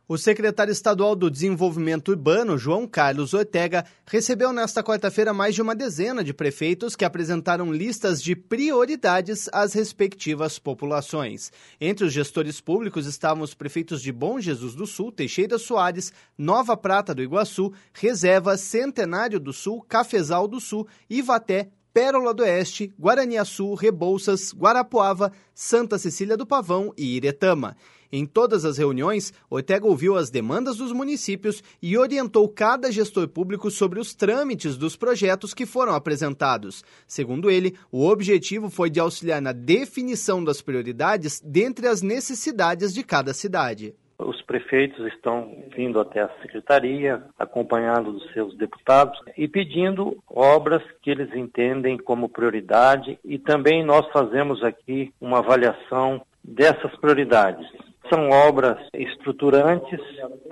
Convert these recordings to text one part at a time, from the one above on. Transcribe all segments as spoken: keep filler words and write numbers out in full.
O secretário estadual do Desenvolvimento Urbano, João Carlos Ortega, recebeu nesta quarta-feira mais de uma dezena de prefeitos que apresentaram listas de prioridades às respectivas populações. Entre os gestores públicos estavam os prefeitos de Bom Jesus do Sul, Teixeira Soares, Nova Prata do Iguaçu, Reserva, Centenário do Sul, Cafezal do Sul, Ivaté, Pérola do Oeste, Guaraniaçu, Rebouças, Guarapuava, Santa Cecília do Pavão e Iretama. Em todas as reuniões, Ortega ouviu as demandas dos municípios e orientou cada gestor público sobre os trâmites dos projetos que foram apresentados. Segundo ele, o objetivo foi de auxiliar na definição das prioridades dentre as necessidades de cada cidade. Os prefeitos estão vindo até a secretaria, acompanhando dos seus deputados e pedindo obras que eles entendem como prioridade, e também nós fazemos aqui uma avaliação dessas prioridades. São obras estruturantes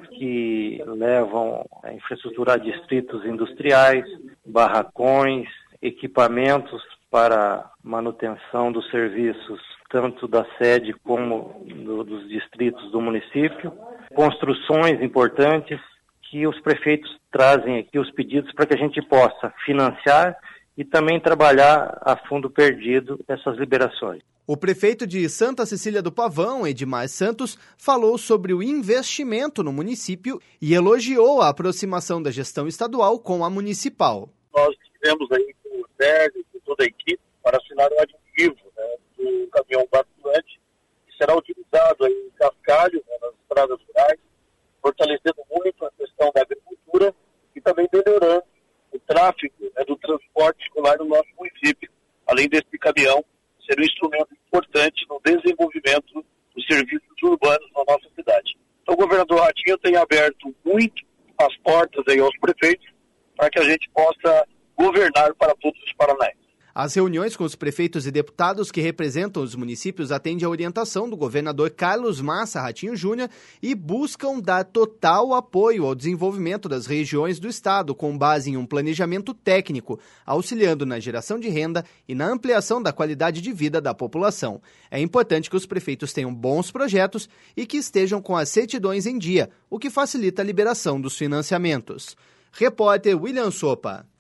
que levam a infraestrutura a distritos industriais, barracões, equipamentos para manutenção dos serviços, tanto da sede como do, dos distritos do município, construções importantes que os prefeitos trazem aqui os pedidos para que a gente possa financiar e também trabalhar a fundo perdido essas liberações. O prefeito de Santa Cecília do Pavão, Edmar Santos, falou sobre o investimento no município e elogiou a aproximação da gestão estadual com a municipal. Nós tivemos aí com o Sérgio e toda a equipe para assinar um aditivo, né, do caminhão bastante, que será utilizado aí em Cascalho, né, nas estradas rurais, fortalecendo muito a questão da agricultura e também melhorando o tráfego, né, do transporte escolar no nosso município. Além desse caminhão ser um instrumento importante no desenvolvimento dos serviços urbanos na nossa cidade. Então, o governador Ratinho tem aberto muito as portas aí aos prefeitos para que a gente possa governar para todos os paranaenses. As reuniões com os prefeitos e deputados que representam os municípios atendem à orientação do governador Carlos Massa Ratinho Júnior e buscam dar total apoio ao desenvolvimento das regiões do estado, com base em um planejamento técnico, auxiliando na geração de renda e na ampliação da qualidade de vida da população. É importante que os prefeitos tenham bons projetos e que estejam com as certidões em dia, o que facilita a liberação dos financiamentos. Repórter William Sopa.